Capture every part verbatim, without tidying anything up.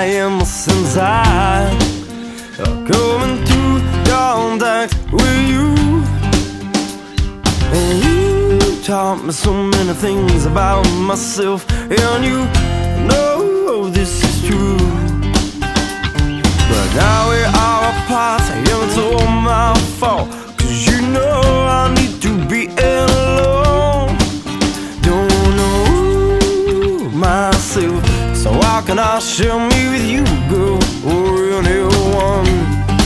ända since I come into contact with you. And you taught me so many things about myself, and you know this is true. But now we are apart, and it's all my fault, 'cause you know I need to be alone. Don't know myself, so how can I share me with you, girl, or anyone?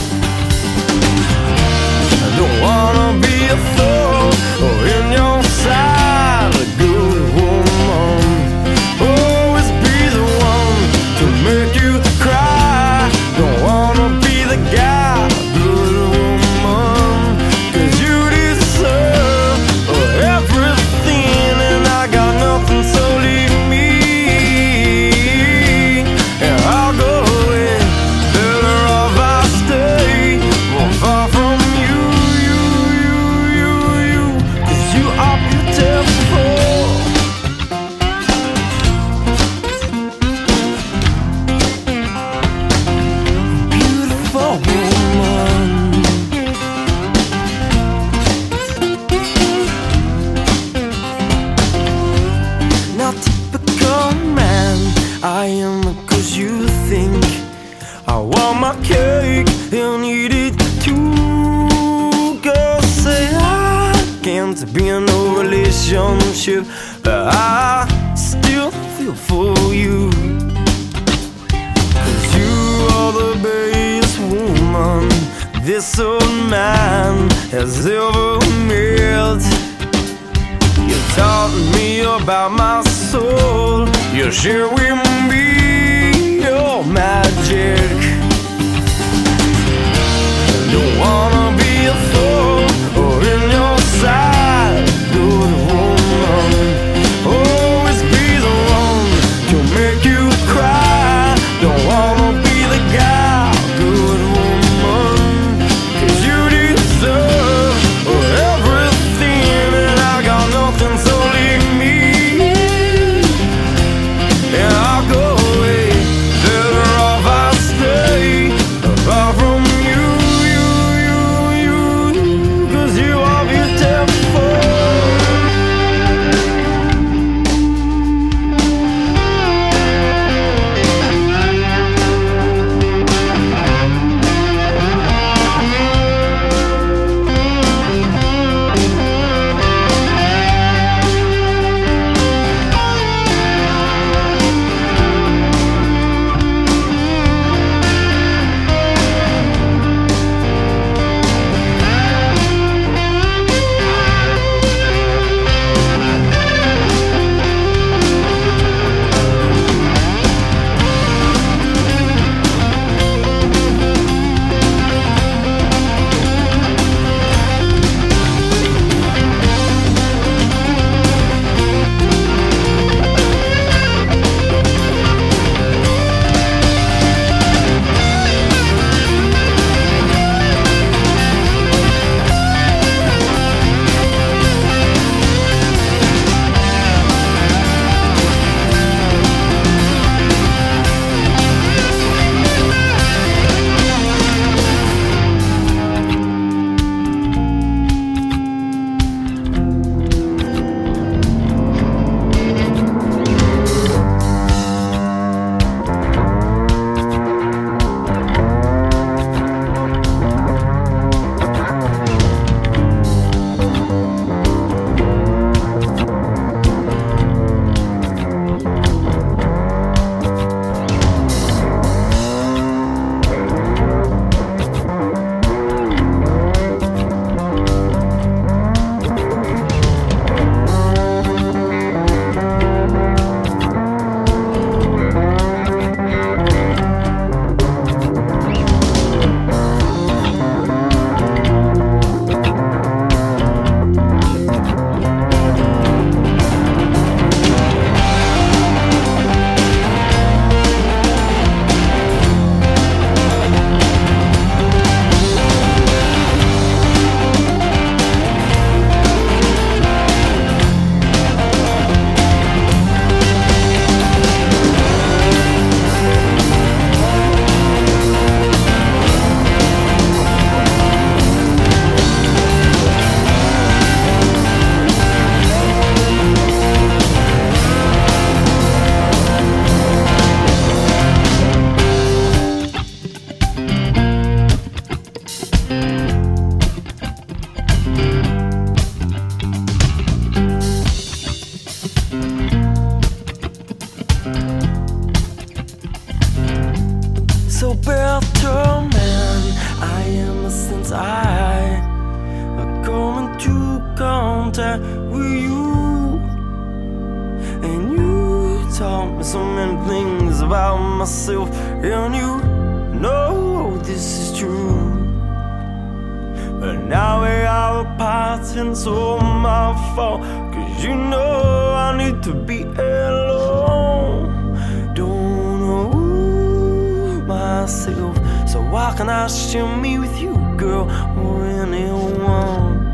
I don't wanna be a fool or in your side, a good woman. Always be the one to make you cry. Don't wanna be the guy, good woman, 'cause you deserve everything, and I got nothing, so leave me, and I'll go away. Better off I stay more far from you, you, you, you, you, 'cause you are beautiful. Beautiful woman. Not typical man I am, 'cause you think I want my cake and eat it too. Girl, say I can't be in no relationship, but I still feel for you, 'cause you are the best woman this old man has ever met. You taught me about my soul, you share with me your magic. Don't wanna be a fool or in your side, good woman. Always be the one to make you cry. Don't wanna be the guy, good woman, 'cause you deserve everything, and I got nothing, so leave me, and I'll go away. Better off I stay about myself, and you know this is true. But now we are apart, and it's all my fault, 'cause you know I need to be alone. Don't know myself, so why can't I share me with you, girl, or anyone?